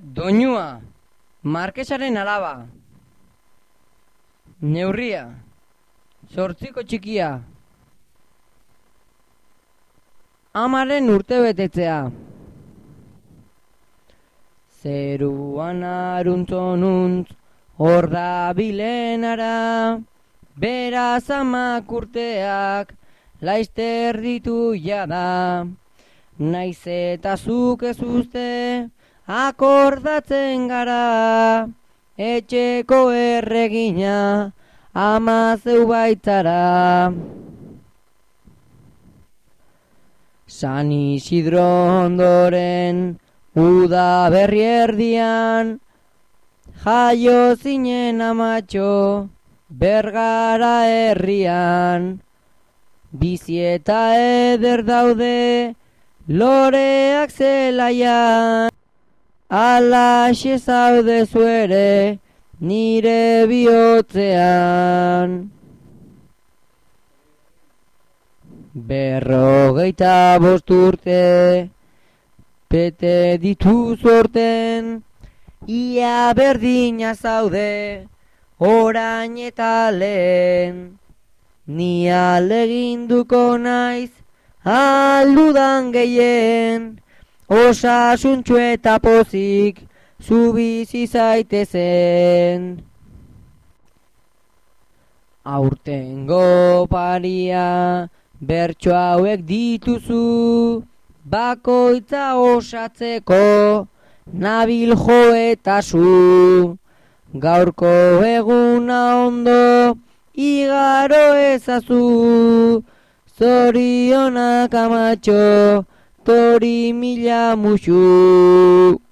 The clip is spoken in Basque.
Doinua, markesaren alaba. Neurria, 8ko txikia. Amaren urtebetetzea. Zeruan aruntzonuntz, hor da bilenara, beraz amak urteak, laizter ditu jada. Naiz eta zuk ez uste, akordatzen gara, etxeko erregina, ama zeu baitzara. San Isidro ondoren, uda berri erdian, jaio zinen amatxo, Bergara herrian. Bizi eta eder daude, loreak zelaian, alaxe zaude zuere, nire bihotzean. 45 urte, bete ditu zorten, ia berdina zaude, orain eta lehen. Ni aleginduko naiz, aldudan gehien, osasuntxu eta pozik, zu bizi zaitezen. Aurtengo paria, bertso hauek dituzu, bakoitza osatzeko, nabil jo eta zu. Gaurko eguna ondo, igaro ezazu, zorionak amatxo, tori mila musu.